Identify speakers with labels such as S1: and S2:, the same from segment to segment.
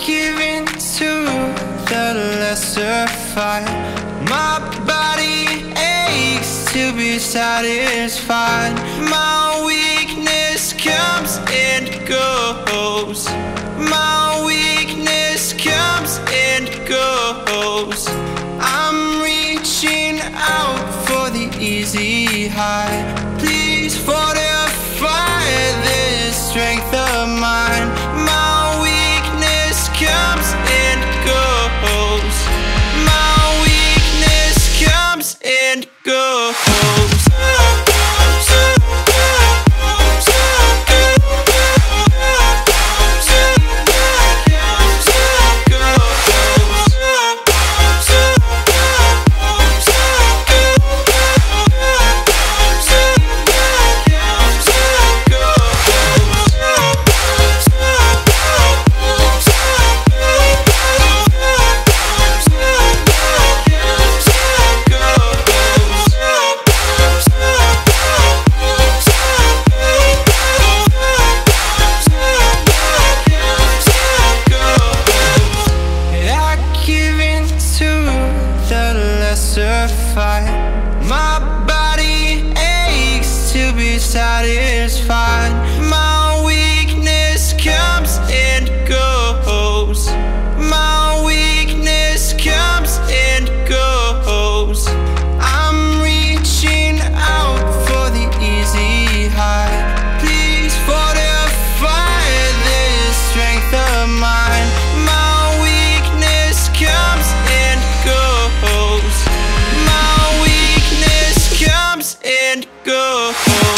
S1: give in to the lesser fight. My body aches to be satisfied. My weakness comes and goes. My weakness comes and goes. I'm reaching out for the easy high. Please fortify this strength of mine. My weakness comes and goes. My weakness comes and goes. My body aches to be satisfied. My weakness comes and goes. My weakness comes and goes. I'm reaching out for the easy high. Please fortify this strength of mine. My weakness comes and goes. Comes and goes.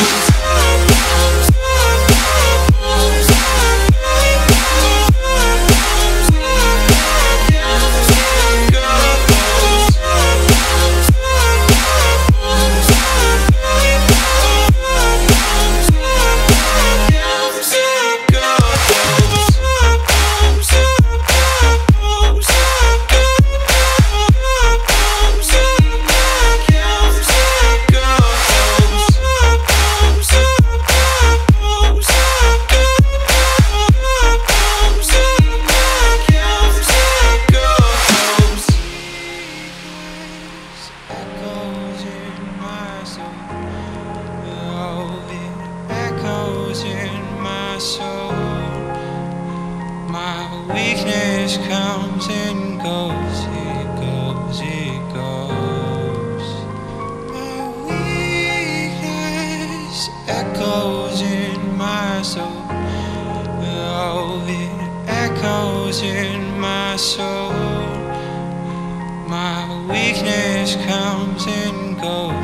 S1: Weakness comes and goes, it goes, it goes. My weakness echoes in my soul. Oh, it echoes in my soul. My weakness comes and goes.